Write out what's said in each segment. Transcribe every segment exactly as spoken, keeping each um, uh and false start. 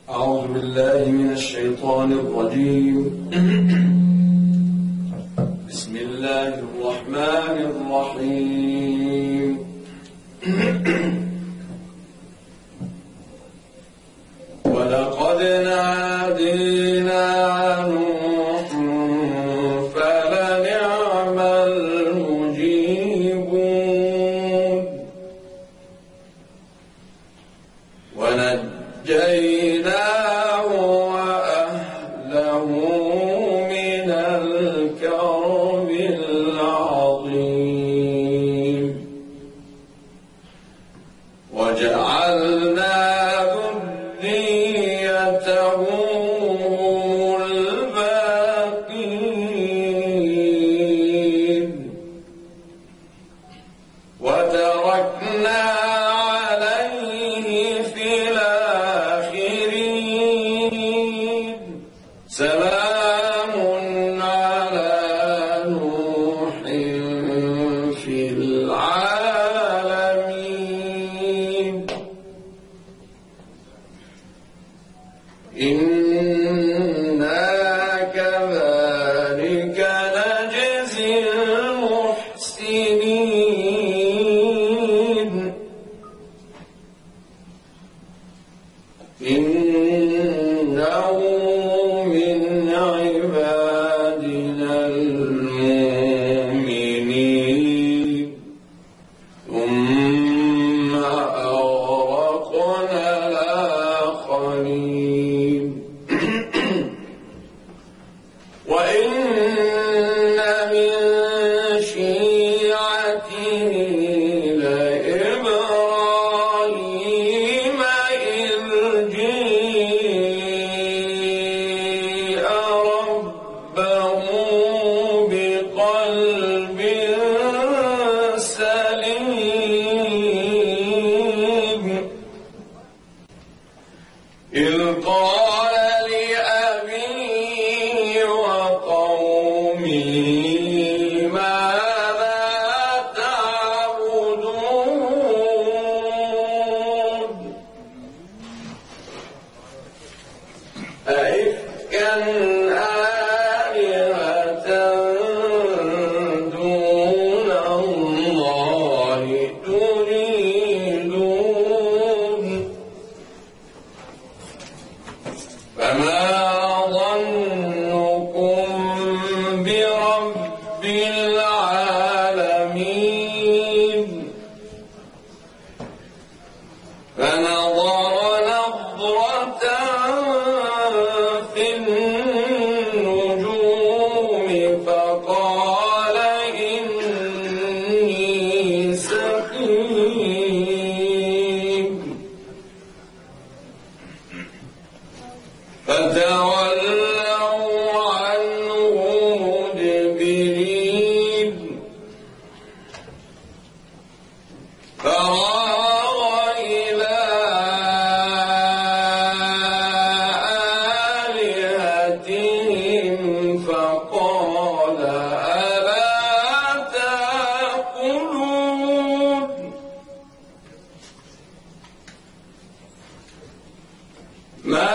أعوذ بالله من الشيطان الرجيم. بسم الله الرحمن الرحيم. ولقد نادينا نوح فلنعم المجيبون ونجيناه وأهله من الكرب العظيم وجعلنا ذريته هم الباقين وتركنا عليه في الآخرين سلام على نوح في العالمين إنا كذلك نجزي المحسنين إنه من عبادنا المؤمنين ثم أغرقنا الآخرين وإن من شيعته لإبراهيم إذ جاء ربه بقلب سليم إذ قال لأبيه وقومه ماذا تعبدون أئفكا آلهة دون الله تريدون فما ظنكم برب العالمين فنظر نظرة في النجوم فقال إني سقيم فتولوا عنه مدبرين فراغ إلى آلهتهم فقال ألا تأكلون ما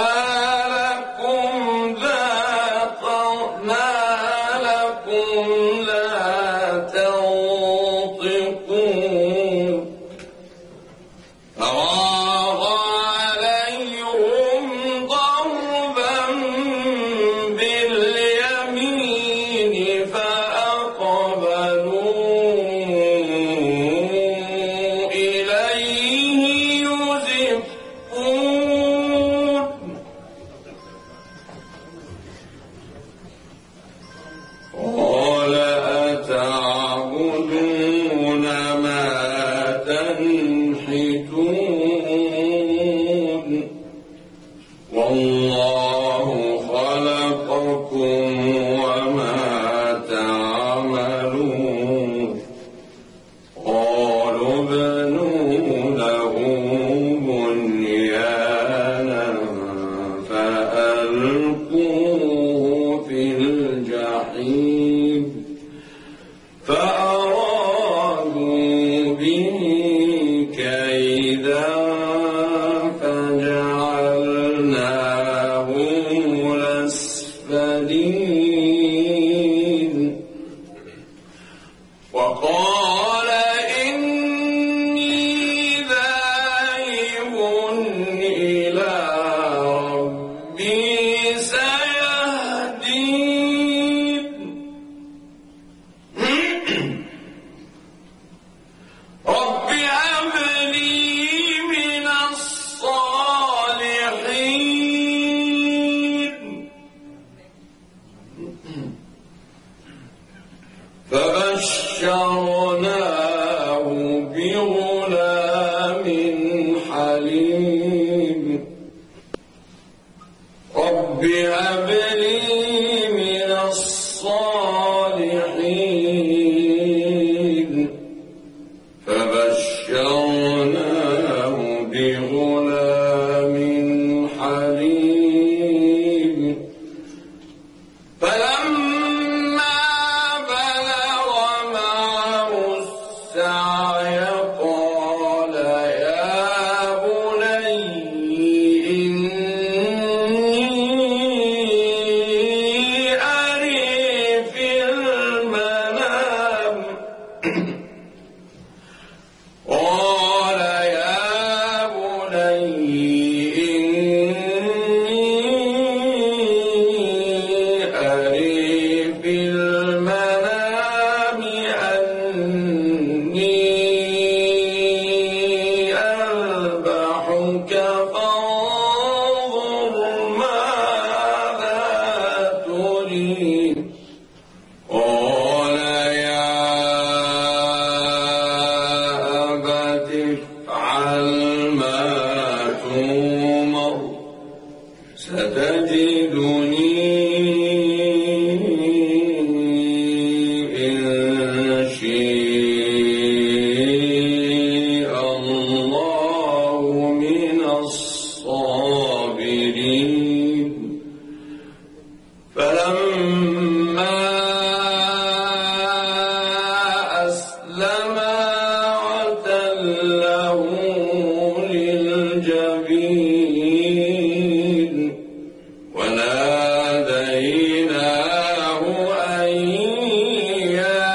لا تنطقون فراغ عليهم ضربا باليمين فأقبلوا إليه يزفون قال أتعبدون ما تنحتون والله خلقكم وما تعملون قالوا ابنوا له بنيانا فألقوه في الجحيم فأرادوا به كيدا فجعلنا وقال إني ذاهب إلى ربي سيهدين رب هب لي من الصالحين فبشرناه بغلام حليم رب هب لي من الصالحين فبشرناه بغلام حليم فلما بلغ معه السعي قال يا بني إني أري في المنام قال يا بني إني أري في المنام أني أذبحك فانظر ماذا تريد قال يا أبت افعل ما تؤمر ستجدني إن شاء الله من الصابرين فلما أسلما وتله للجبين وناديناه أن يا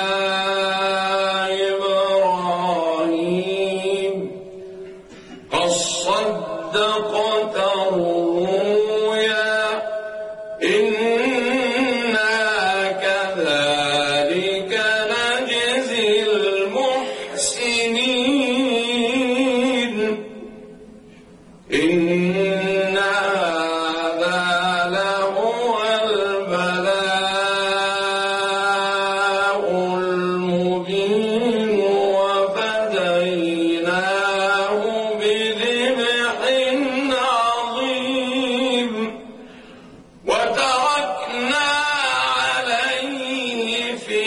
إبراهيم قد صدقت الرؤيا إنا كذلك نجزي المحسنين إن هذا لهو البلاء المبين وفديناه بذبح عظيم وتركنا عليه في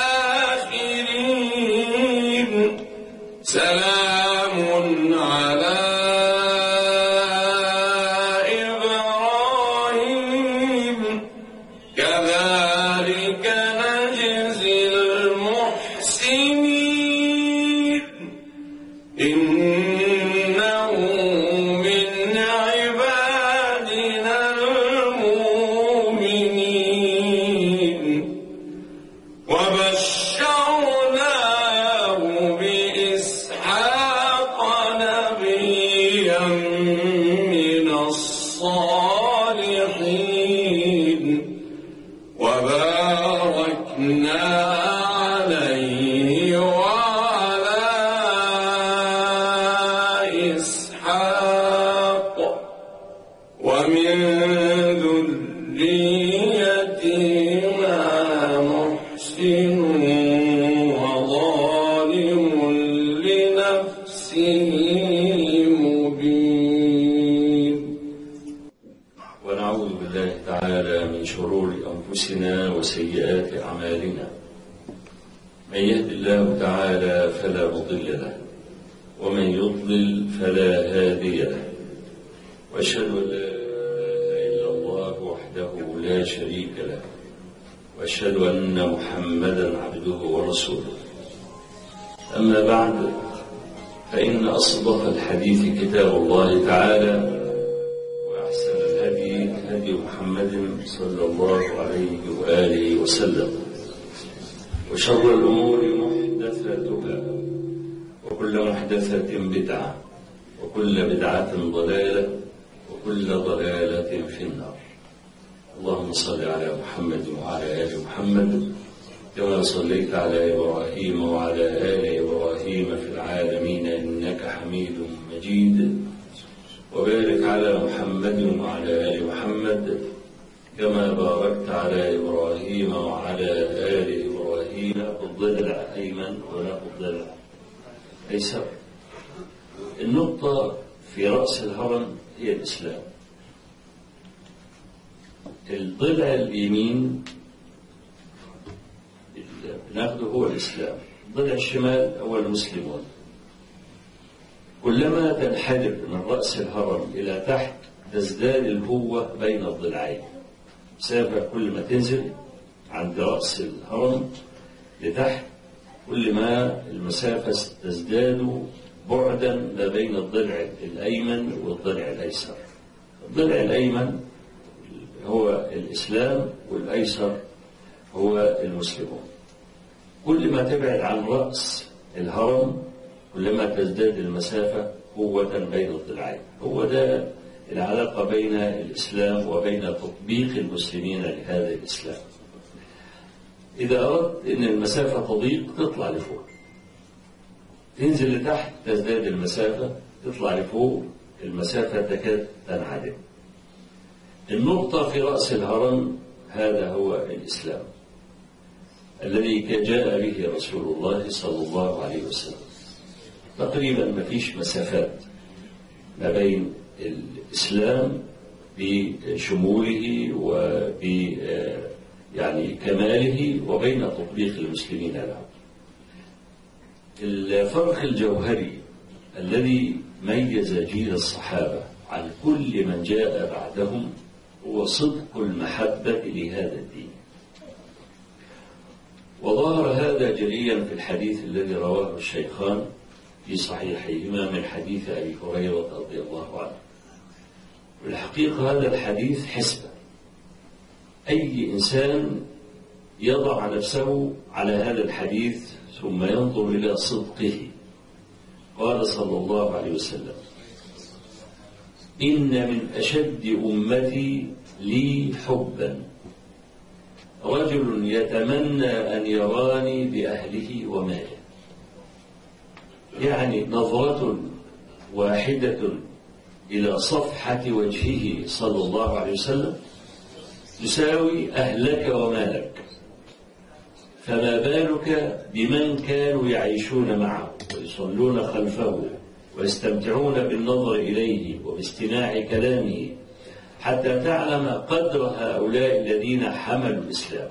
الآخرين سلام على إبراهيم كذلك نجزي المحسنين إنه من عبادنا المؤمنين وبشرناه بإسحاق نبيا من الصالحين وباركنا عليه وعلى إسحاق ومن ذريتهما محسن وظالم لنفسه مبين ونعوذ بالله تعالى من شرور أنفسنا وسيئات أعمالنا من يهد الله تعالى فلا مضل له ومن يضلل فلا هادي له وأشهد أن لا إله إلا الله وحده لا شريك له وأشهد أن محمدا عبده ورسوله أما بعد فإن أصدق الحديث كتاب الله تعالى وأحسن الهدي هدي محمد صلى الله عليه وآله وسلم وشر الأمور محدثاتها محدثاتها وكل محدثة بدعة وكل بدعة ضلالة وكل ضلالة في النار. اللهم صل على محمد وعلى آل محمد كما صليت على إبراهيم وعلى آل إبراهيم في العالمين إنك حميد مجيد، وبارك على محمد وعلى آل محمد كما باركت على إبراهيم وعلى آل إبراهيم في الضلع أيمن ولا في الضلع أيسر. النقطة في رأس الهرم هي الإسلام. الضلع اليمين ناخده هو الإسلام، الضلع الشمال هو المسلمون. كلما تنحدر من رأس الهرم إلى تحت تزداد الهوة بين الضلعين. مسافة كل ما تنزل عند رأس الهرم لتحت كل ما المسافة تزداد بعدا ما بين الضلع الأيمن والضلع الأيسر. الضلع الأيمن هو الإسلام والأيسر هو المسلمون. كل ما تبعد عن رأس الهرم كلما تزداد المسافة قوة بين الضلعين. هو ده العلاقة بين الإسلام وبين تطبيق المسلمين لهذا الإسلام. إذا أردت أن المسافة تضيق تطلع لفوق، تنزل لتحت تزداد المسافة، تطلع لفوق المسافة تكاد تنعدم. النقطة في رأس الهرم هذا هو الإسلام الذي جاء به رسول الله صلى الله عليه وسلم. تقريبا ما فيش مسافات ما بين الإسلام بشموله وب يعني كماله وبين تطبيق المسلمين له. الفرق الجوهري الذي ميز جيل الصحابة عن كل من جاء بعدهم هو صدق المحبة لهذا الدين. وظهر هذا جليا في الحديث الذي رواه الشيخان في صحيحيهما من حديث أبي هريرة رضي الله عنه. والحقيقة هذا الحديث حسبة أي إنسان يضع نفسه على هذا الحديث ثم ينظر إلى صدقه. قال صلى الله عليه وسلم: إن من أشد أمتي لي حبا رجل يتمنى أن يراني بأهله وماله. يعني نظرة واحدة إلى صفحة وجهه صلى الله عليه وسلم تساوي أهلك ومالك، فما بالك بمن كانوا يعيشون معه ويصلون خلفه ويستمتعون بالنظر إليه وباستماع كلامه حتى تعلم قدر هؤلاء الذين حملوا الإسلام.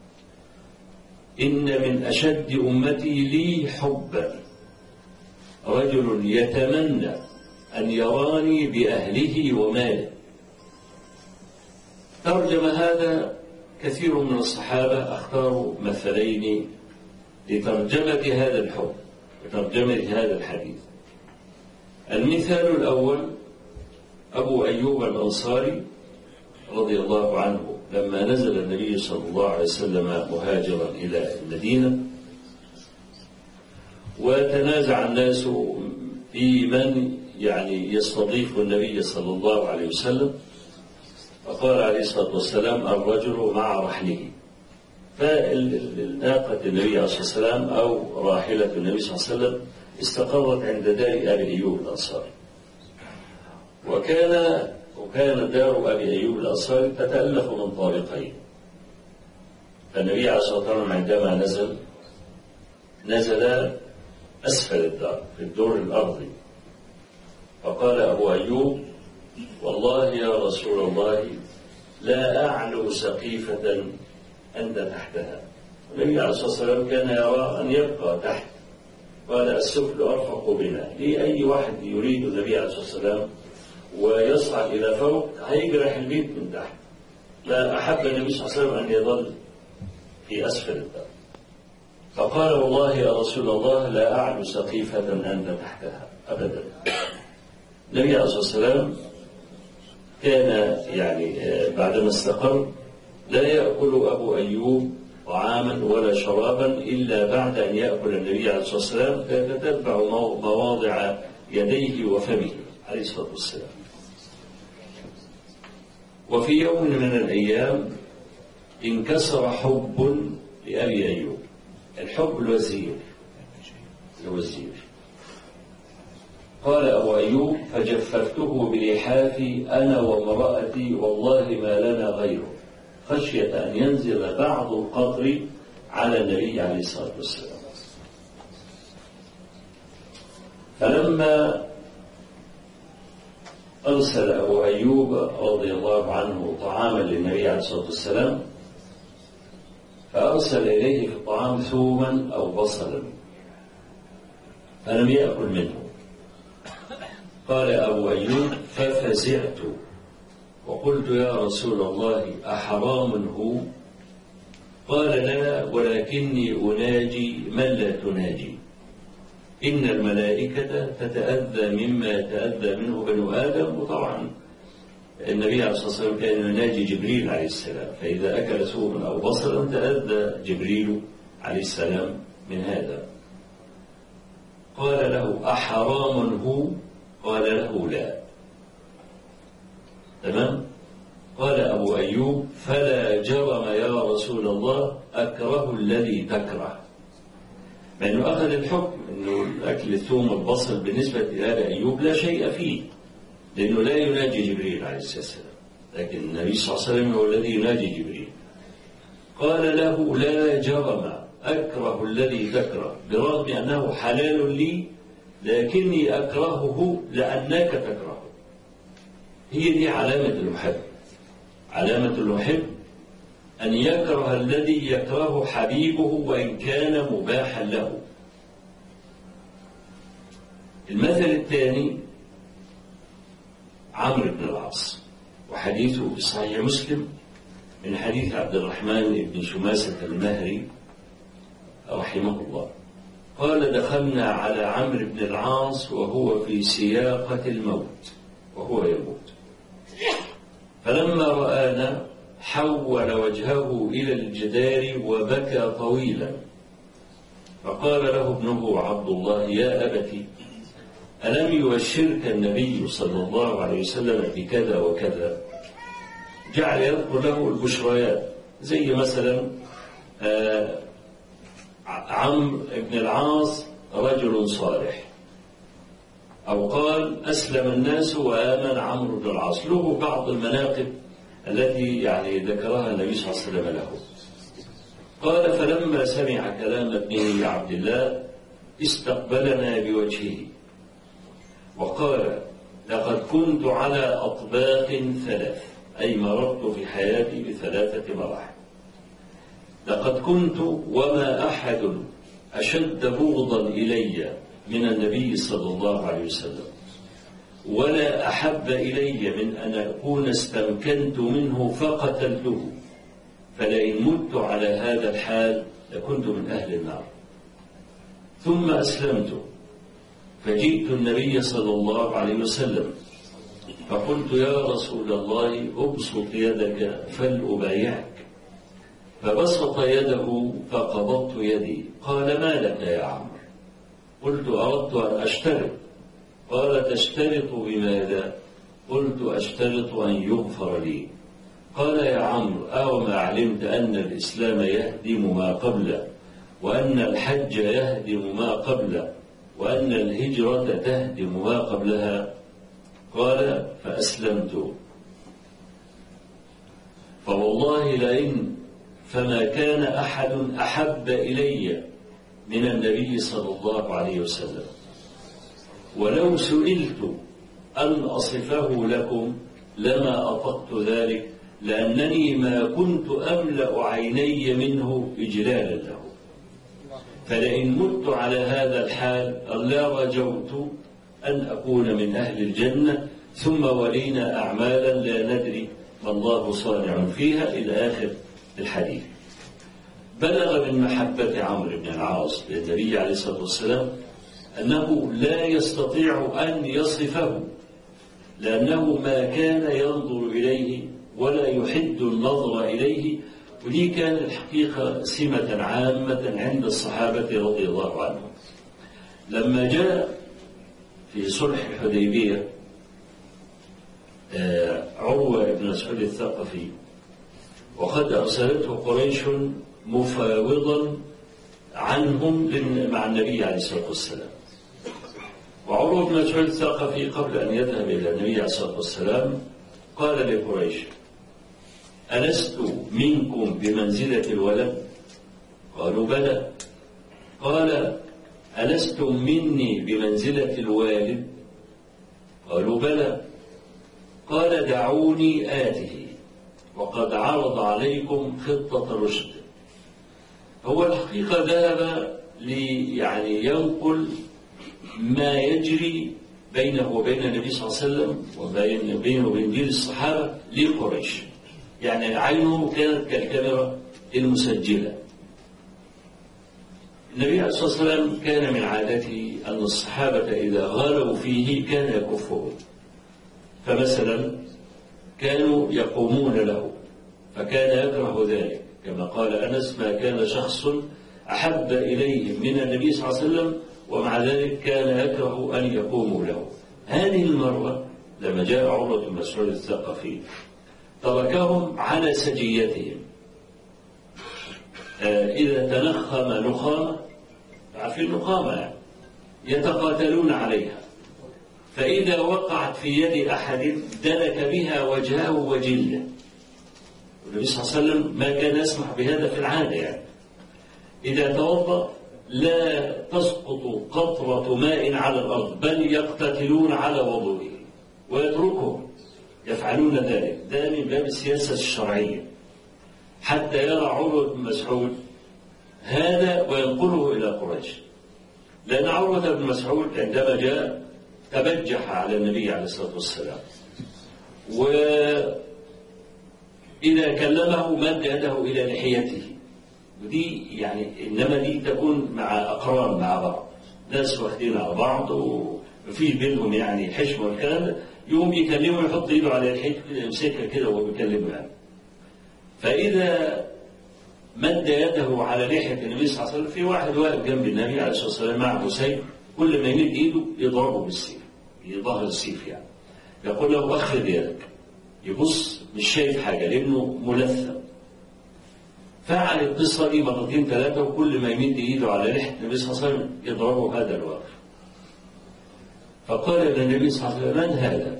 إن من أشد أمتي لي حبا رجل يتمنى أن يراني بأهله وماله. ترجم هذا كثير من الصحابة، اختاروا مثلين لترجمة هذا الحب وترجمة هذا الحديث. المثال الأول أبو أيوب الأنصاري رضي الله عنه لما نزل النبي صلى الله عليه وسلم مهاجرا إلى المدينة، وتنازع الناس في من يعني يستضيف النبي صلى الله عليه وسلم، فقال عليه الصلاة والسلام: الرجل مع رحله. فالناقة النبي عليه الصلاة والسلام أو راحلة النبي صلى الله عليه وسلم استقرت عند دار أبي أيوب الأنصاري. وكان وكان دار أبي أيوب الأنصاري تتألف من طريقين. فالنبي عليه الصلاة والسلام عندما نزل نزل أسفل الدار في الدور الأرضي، فقال أبو أيوب: والله يا رسول الله لا أعلو سقيفة أنت تحتها. النبي عليه الصلاة والسلام كان يرى أن يبقى تحت، قال: السفل أرفق بنا. ليه أي واحد يريد النبي عليه الصلاة والسلام ويصعد إلى فوق هيجرح البيت من تحت. لا، أحب النبي صلى الله عليه وسلم أن يظل في أسفل الدار. فقال: والله يا رسول الله لا أعلو سقيفة أنت تحتها أبدا. النبي عليه الصلاة والسلام كان يعني بعدما استقر لا يأكل أبو أيوب طعاما ولا شرابا إلا بعد أن يأكل النبي عليه الصلاة والسلام، فيتتبع مواضع يديه وفمه عليه الصلاة والسلام. وفي يوم من الأيام انكسر حب لأبي أيوب. الحب الوزير الوزير قال أبو أيوب: فجففته بلحافي أنا وامرأتي والله ما لنا غيره، خشية أن ينزل بعض القطر على النبي عليه الصلاة والسلام. فلما أرسل أبو أيوب رضي الله عنه طعاما للنبي عليه الصلاة والسلام، فأرسل إليه في الطعام ثوما أو بصلا فلم يأكل منه. قال أبو أيوب: ففزعت وقلت: يا رسول الله أحرام هو؟ قال: لا، ولكني أناجي من لا تناجي، إن الملائكة تتأذى مما يتأذى منه بنو آدم. وطبعا النبي عليه الصلاة والسلام كان يناجي جبريل عليه السلام، فإذا أكل ثوما أو بصلا تأذى جبريل عليه السلام من هذا. قال له: أحرام هو؟ قال له: لا. تمام. قال أبو أيوب: فلا جرم يا رسول الله أكره الذي تكره، مع أنه أخذ الحكم أنه أكل الثوم والبصل بالنسبة إلى أيوب لا شيء فيه، لأنه لا يناجي جبريل عليه السلام، لكن النبي صلى الله عليه وسلم هو الذي يناجي جبريل. قال له: لا جرم أكره الذي تكره، برغم أنه حلال لي لكني أكرهه لأنك تكرهه. هي دي علامة المحب. علامة المحب أن يكره الذي يكره حبيبه وإن كان مباحا له. المثل الثاني عمرو بن العاص، وحديثه في صحيح مسلم من حديث عبد الرحمن بن شماسة المهري رحمه الله. قال: دخلنا على عمرو بن العاص وهو في سياقة الموت وهو يموت، فلما رآنا حول وجهه إلى الجدار وبكى طويلا، فقال له ابنه عبد الله: يا أبتي، ألم يبشرك النبي صلى الله عليه وسلم بكذا وكذا؟ جعل يذكر له البشريات، زي مثلا آه عمرو بن العاص رجل صالح، أو قال أسلم الناس وآمن عمرو بن العاص، له بعض المناقب التي يعني ذكرها النبي صلى الله عليه وسلم له. قال: فلما سمع كلام ابنه عبد الله استقبلنا بوجهه وقال: لقد كنت على أطباق ثلاث، أي مررت في حياتي بثلاثة مراحل. لقد كنت وما أحد أشد بغضا إلي من النبي صلى الله عليه وسلم، ولا أحب إلي من أن أكون استمكنت منه فقتلته، فلئن مت على هذا الحال لكنت من أهل النار. ثم أسلمت فجئت النبي صلى الله عليه وسلم فقلت: يا رسول الله أبسط يدك فلأبايعك. فبسط يده فقبضت يدي. قال: ما لك يا عمرو؟ قلت: أردت أن أشترط. قال: تشترط بماذا؟ قلت: أشترط أن يغفر لي. قال: يا عمرو، أو ما علمت أن الإسلام يهدم ما قبله، وأن الحج يهدم ما قبله، وأن الهجرة تهدم ما قبلها؟ قال: فأسلمت. فوالله لئن فما كان أحد أحب إلي من النبي صلى الله عليه وسلم، ولو سئلت أن أصفه لكم لما أطقت ذلك، لأنني ما كنت أملأ عيني منه إجلالا له. فلئن مت على هذا الحال لا رجوت أن أكون من أهل الجنة، ثم ولينا أعمالا لا ندري ما الله صانع فيها، إلى آخر الحديث. بلغ من محبة عمرو بن العاص للنبي عليه الصلاة والسلام أنه لا يستطيع أن يصفه، لأنه ما كان ينظر إليه ولا يحد النظر إليه، ودي كانت الحقيقة سمة عامة عند الصحابة رضي الله عنهم. لما جاء في صلح الحديبية عروة بن مسعود الثقفي وقد أرسلته قريش مفاوضا عنهم مع النبي عليه الصلاة والسلام، وعروة بن مسعود الثقفي قبل أن يذهب إلى النبي عليه الصلاة والسلام قال لقريش: ألست منكم بمنزلة الولد؟ قالوا: بلى. قال: ألستم مني بمنزلة الوالد؟ قالوا: بلى. قال: دعوني آته وقد عرض عليكم خطة رشد. هو الحقيقة ذهب لي يعني ينقل ما يجري بينه وبين النبي صلى الله عليه وسلم وبين بينه وبين جيل الصحابة لقريش، يعني عينه كانت كالكاميرا المسجلة. النبي عليه الصلاة والسلام كان من عادته أن الصحابة إذا غالوا فيه كان يكفهم، فمثلا كانوا يقومون له فكان يكره ذلك، كما قال أنس: ما كان شخص أحب إليهم من النبي صلى الله عليه وسلم ومع ذلك كان يكره أن يقوموا له. هذه المرة لما جاء عروة بن مسعود الثقفي تركهم على سجيتهم، إذا تنخم نخامة، عارفين نخامة يعني يتقاتلون عليها، فإذا وقعت في يد أحد دلك بها وجهه وجلده. والنبي صلى الله عليه وسلم ما كان يسمح بهذا في العادة، يعني إذا توضأ لا تسقط قطرة ماء على الأرض، بل يقتتلون على وضوئه ويتركهم يفعلون ذلك. ده من باب السياسة الشرعية، حتى يرى عروة بن مسعود هذا وينقله إلى قريش. لأن عروة بن مسعود عندما جاء تبجح على النبي عليه الصلاة والسلام، وإذا كلمه مد يده إلى لحيته، ودي يعني إنما دي تكون مع أقران مع بعض، ناس واخدين على بعض وفي بينهم يعني حشمة والكلام ده، يقوم يكلمه يحط إيده على لحيته كده يمسكها كده وهو بيكلمه يعني. فإذا مد يده على لحية النبي صلى الله عليه وسلم، في واحد واقف جنب النبي عليه الصلاة والسلام معه سيف، كل ما يمد إيده يضربه بالسيف، يظهر السيف يعني، يقول له: أخذ يدك. يبص مش شايف حاجة لأنه ملثم. فعل القصة دي مرتين ثلاثة، وكل ما يمد إيده على لحية النبي صلى الله عليه وسلم يضربه هذا الواقف. فقال للنبي صلى الله عليه وسلم: من هذا؟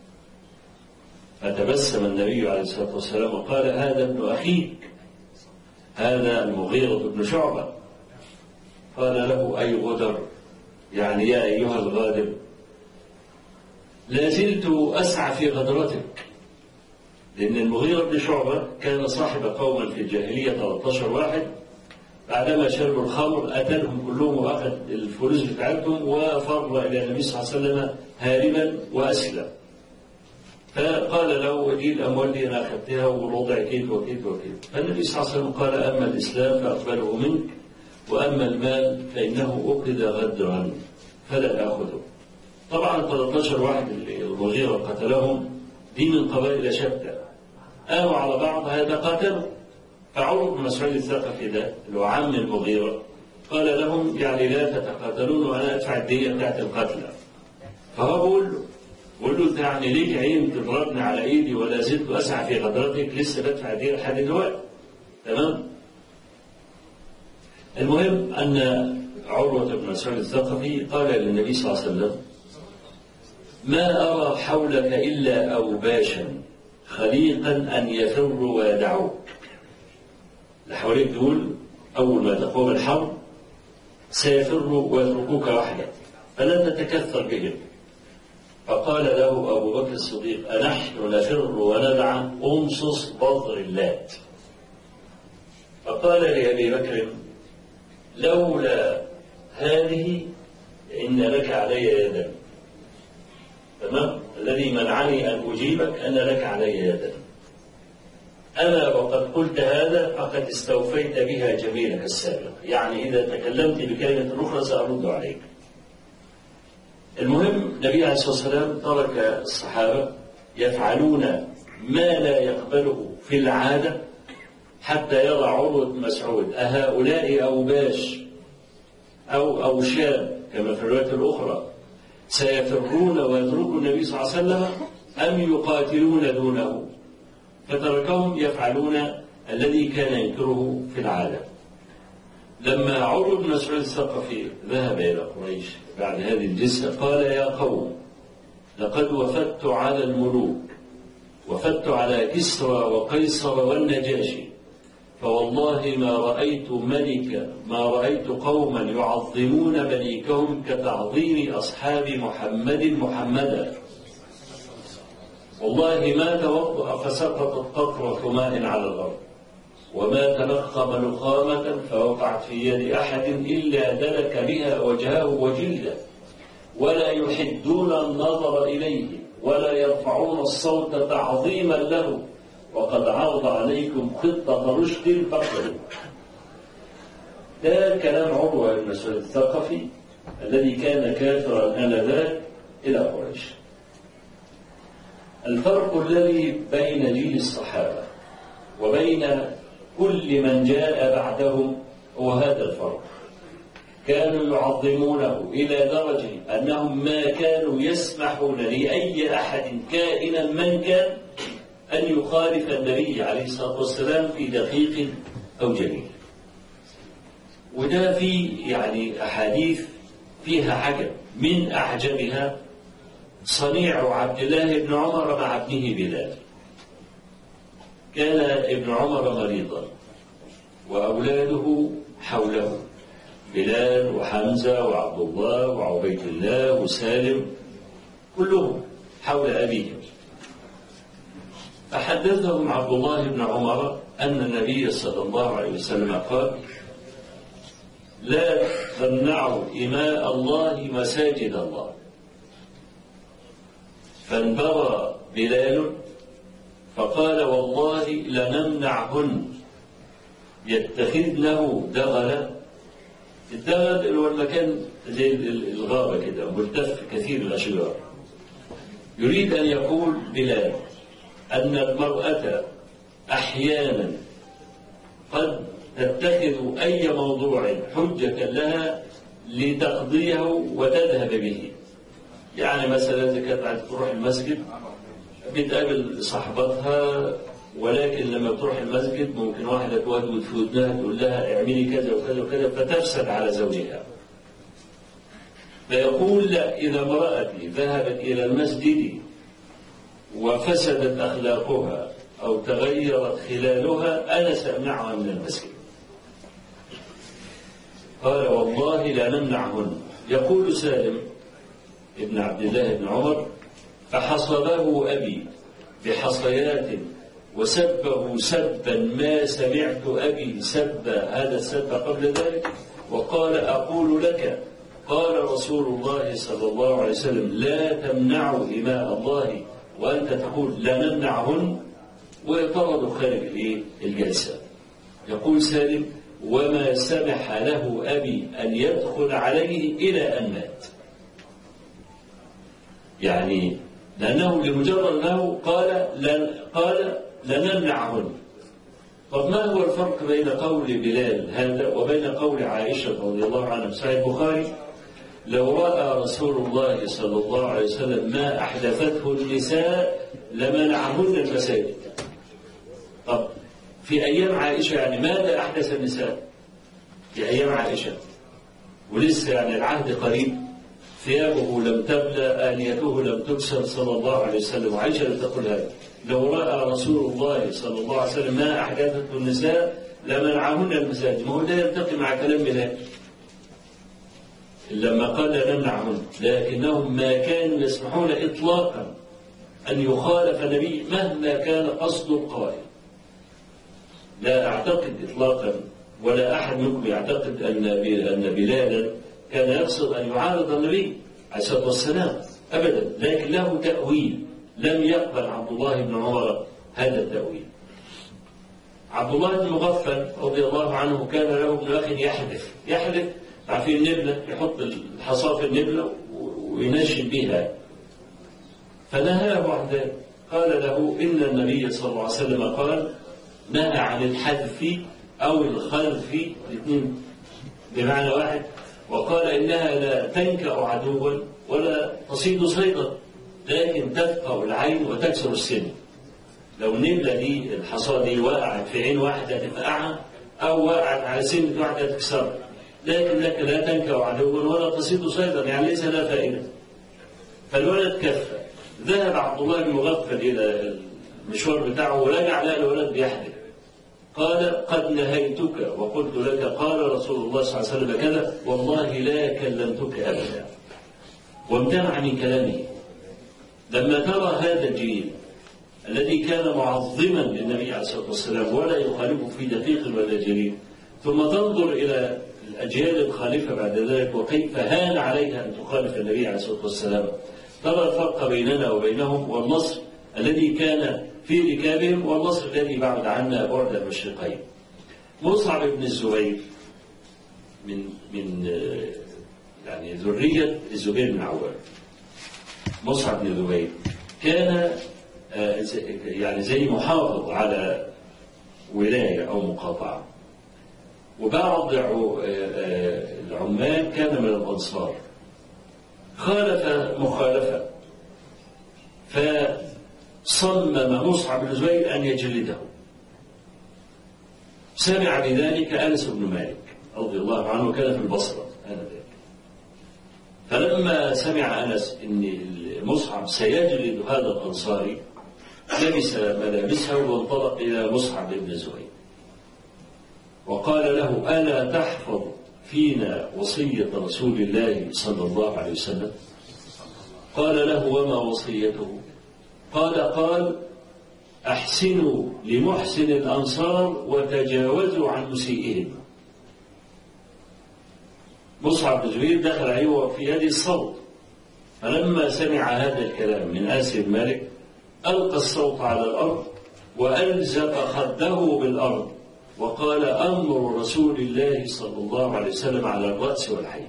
فتبسم النبي عليه الصلاة والسلام وقال: هذا ابن أخيك، هذا المغيرة بن شعبة. قال له: أي غدر، يعني يا أيها الغادر، لا زلت أسعى في غدرتك. لأن المغيرة بن شعبة كان صاحب قوما في الجاهلية ثلاثة عشر واحد، بعدما شربوا الخمر أتلهم كلهم وأخذ الفلوس بتاعتهم وفر إلى النبي صلى الله عليه وسلم هاربا وأسلم. فقال له: دي الأموال دي أنا أخذتها والوضع كيف وكيف وكيف. فالنبي صلى الله عليه وسلم قال: أما الإسلام فأقبله منك، وأما المال فإنه أخذ غدرا فلا أخذه. طبعا ثلاثة عشر واحد اللي المغيرة قتلهم دي من قبائل شتى، قاموا على بعض، هذا قاتلوا. فعروة بن مسعود الثقفي ده اللي هو عم المغيرة قال لهم: يعني لا تتقاتلون وأنا أدفع الدية بتاعت القتلى. فهو بقول له بقول له: يعني ليك عين تضربني على ايدي ولا زلت اسعى في غدرتك، لسه بدفع دي لحد دلوقتي. تمام؟ المهم ان عروة بن مسعود الثقفي قال للنبي صلى الله عليه وسلم: ما ارى حولك الا اوباشا خليقا ان يفروا ويدعوك. اللي حواليك دول اول ما تقوم الحرب سيفروا ويتركوك وحدك، فلن تتكثر بهم. فقال له أبو بكر الصديق: أنحن نفر وندع أمصص بضر اللات. فقال لأبي بكر: لولا هذه إن لك علي يدا. تمام؟ الذي منعني أن أجيبك أن لك علي يدا. أنا وقد قلت هذا فقد استوفيت بها جميلك السابق، يعني إذا تكلمت بكلمة أخرى سأرد عليك. المهم النبي عليه الصلاة والسلام ترك الصحابة يفعلون ما لا يقبله في العادة حتى يرى عروة بن مسعود أهؤلاء أوباش أو أوشام كما في الرواية الأخرى سيفرون ويتركوا النبي صلى الله عليه وسلم أم يقاتلون دونه، فتركهم يفعلون الذي كان ينكره في العالم. لما عروة بن مسعود الثقفي ذهب إلى قريش بعد هذه الجلسة قال: يا قوم، لقد وفدت على الملوك، وفدت على كسرى وقيصر والنجاشي، فوالله ما رأيت ملكا ما رأيت قوما يعظمون مليكهم كتعظيم أصحاب محمد محمدا. والله ما توضأ فسقطت قطرة ماء على الأرض، وما تلقم لقامة فوقعت في يد أحد إلا دلك بها وجهه وجلده، ولا يحدون النظر إليه ولا يرفعون الصوت تعظيما له، وقد عرض عليكم خطة رشد فاقبلوا. ده كلام عروة بن مسعود الثقفي الذي كان كافرا آنذاك إلى قريش. الفرق الذي بين جيل الصحابة وبين كل من جاء بعدهم هو هذا الفرق. كانوا يعظمونه إلى درجة أنهم ما كانوا يسمحون لأي أحد كائنا من كان أن يخالف النبي عليه الصلاة والسلام في دقيق أو جليل. وده في يعني أحاديث فيها عجب، من أعجبها صنيع عبد الله بن عمر مع ابنه بلال. كان ابن عمر مريضا وأولاده حوله، بلال وحمزة وعبد الله وعبيد الله وسالم، كلهم حول أبيهم. فحدثهم عبد الله بن عمر أن النبي صلى الله عليه وسلم قال: لا تمنعوا إماء الله مساجد الله. فانبرى بلال فقال: والله لنمنعهن يتخذنه دغلا. الدغل هو المكان زي الغابة كده ملتف كثير الأشجار. يريد أن يقول بلال أن المرأة أحيانا قد تتخذ أي موضوع حجة لها لتقضيه وتذهب به. يعني مثلا إذا كانت عايزة تروح المسجد بتقابل صاحبتها، ولكن لما تروح المسجد ممكن واحدة تودود في ودنها تقول لها اعملي كذا وكذا وكذا فتفسد على زوجها. فيقول: لا، إذا امرأتي ذهبت إلى المسجد وفسدت أخلاقها أو تغيرت خلالها أنا سأمنعها من المسجد. قال: والله لا نمنعهن. يقول سالم ابن عبد الله بن عمر: فحصبه أبي بحصيات وسبه سبا ما سمعت أبي سب هذا السب قبل ذلك، وقال: أقول لك قال رسول الله صلى الله عليه وسلم: لا تمنعوا إماء الله وأنت تقول لا نمنعهن. ويطرد خارج الجلسة. يقول سالم: وما سمح له أبي أن يدخل عليه إلى أن مات. يعني لأنه لمجرد أنه قال لن قال لنمنعهن. طب ما هو الفرق بين قول بلال هذا وبين قول عائشة رضي الله عنها في صحيح البخاري: لو رأى رسول الله صلى الله عليه وسلم ما أحدثته النساء لمنعهن المساجد. طب في أيام عائشة يعني ماذا أحدث النساء في أيام عائشة؟ ولسه يعني العهد قريب، ثيابه لم تبلى، آنيته لم تكسر صلى الله عليه وسلم، وعائشة لم تقل هذا. لو رأى رسول الله صلى الله عليه وسلم ما أحدثته النساء لمنعهن المساجد. ما هو ده يلتقي مع كلام بلال لما قال لا نمنعهن، لكنهم ما كانوا يسمحون إطلاقا أن يخالف النبي مهما كان قصد القائل. لا أعتقد إطلاقا ولا أحد منكم يعتقد أن أن بلالا كان يقصد أن يعارض النبي عليه الصلاة والسلام أبدا، لكن له تأويل لم يقبل عبد الله بن عمر هذا التأويل. عبد الله بن مغفل رضي الله عنه كان له ابن أخ يحدث يحدث عارفين النبلة، يحط الحصى في النبلة وينشن بها، فنهاه عن ذلك. قال له: إن النبي صلى الله عليه وسلم قال: نهى عن الحذف أو الخلف، الاثنين بمعنى واحد، وقال إنها لا تنكأ عدوا ولا تصيد صيدا، لكن تفقع العين وتكسر السن. لو النملة دي الحصاة دي وقعت في عين واحدة تفقعها، أو وقعت على سن واحدة تكسرها، لكن لك لا تنكأ عدوا ولا تصيد صيدا، يعني ليس لها فائدة. فالولد كفى. ذهب عبد الله بن مغفل إلى المشوار بتاعه ورجع لقى الولد بيحلف. قال قد نهيتك وقلت لك قال رسول الله صلى الله عليه وسلم كذا، والله لا كلمتك أبدا. وامتنع من كلامه. لما ترى هذا الجيل الذي كان معظما للنبي عليه الصلاة والسلام ولا يخالفه في دقيق ولا جليل، ثم تنظر إلى الأجيال الخالفة بعد ذلك وكيف هان عليها أن تخالف النبي عليه الصلاة والسلام، ترى الفرق بيننا وبينهم، والنصر الذي كان في ركابهم والنصر الذي بعد عنا بعد المشرقين. مصعب بن الزبير من من يعني ذرية الزبير بن عوام. مصعب بن الزبير كان يعني زي محافظ على ولاية أو مقاطعة، وبعض العمال كان من الأنصار، خالف مخالفة، فصمم مصعب بن الزبير أن يجلده. سمع بذلك أنس بن مالك رضي الله عنه، كان في البصرة آنذاك. فلما سمع أنس أن مصعب سيجلد هذا الأنصاري، لبس ملابسه وانطلق إلى مصعب بن الزبير وقال له ألا تحفظ فينا وصية رسول الله صلى الله عليه وسلم؟ قال له وما وصيته؟ قال قال أحسنوا لمحسن الأنصار وتجاوزوا عن مسيئهم. مصعب بن الزبير دخل عليه في يده الصوت، فلما سمع هذا الكلام من أنس بن مالك ألقى الصوت على الأرض وألزق خده بالأرض وقال أمر رسول الله صلى الله عليه وسلم على الرأس والعين،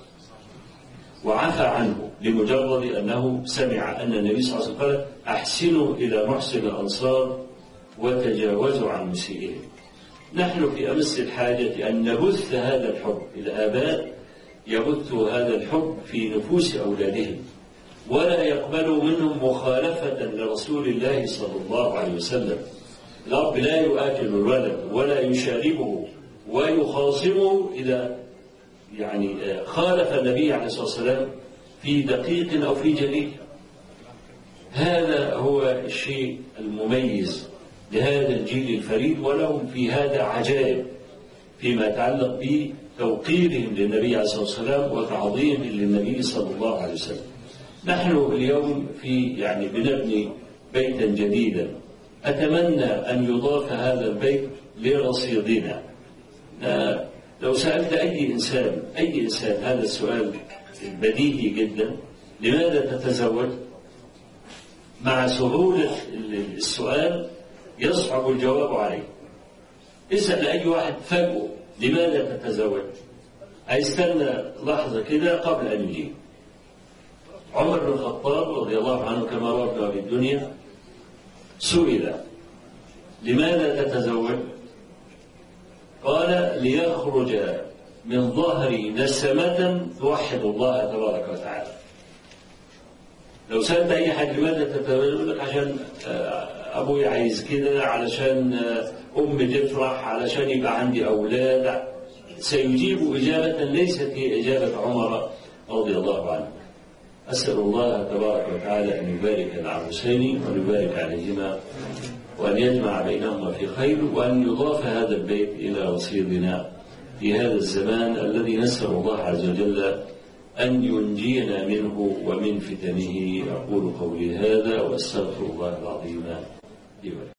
وعفى عنه لمجرد أنه سمع أن النبي صلى الله عليه وسلم قال أحسنوا إلى محسن الأنصار وتجاوزوا عن مسيئهم. نحن في أمس الحاجة أن نبث هذا الحب. الآباء يبثوا هذا الحب في نفوس أولادهم ولا يقبلوا منهم مخالفة لرسول الله صلى الله عليه وسلم. الأب لا يؤكل الولد ولا يشاربه ويخاصمه إذا يعني خالف النبي عليه الصلاة والسلام في دقيق أو في جليل. هذا هو الشيء المميز لهذا الجيل الفريد، ولهم في هذا عجائب فيما يتعلق بتوقيرهم للنبي عليه الصلاة والسلام وتعظيمهم للنبي صلى الله عليه وسلم. نحن اليوم في يعني بنبني بيتا جديدا، أتمنى أن يضاف هذا البيت لرصيدنا. لو سألت أي إنسان أي إنسان هذا السؤال بديهي جدا، لماذا تتزوج؟ مع سهولة السؤال يصعب الجواب عليه. اسأل أي واحد فجأة لماذا تتزوج؟ هيستنى لحظة كده قبل أن يجيب. عمر بن الخطاب رضي الله عنه كما روى ابن أبي الدنيا سئل لماذا تتزوج؟ قال ليخرج من ظهري نسمة توحد الله تبارك وتعالى. لو سألت أي حد لماذا تتزوج يقول لك عشان أبوي عايز كده، علشان أمي تفرح، علشان يبقى عندي أولاد. سيجيب إجابة ليست هي إجابة عمر رضي الله عنه. أسأل الله تبارك وتعالى أن يبارك العروسين وأن يبارك عليهما وأن يجمع بينهما في خير، وأن يضاف هذا البيت إلى رصيدنا في هذا الزمان الذي نسأل الله عز وجل أن ينجينا منه ومن فتنه. أقول قولي هذا وأستغفر الله العظيم لي ولكم.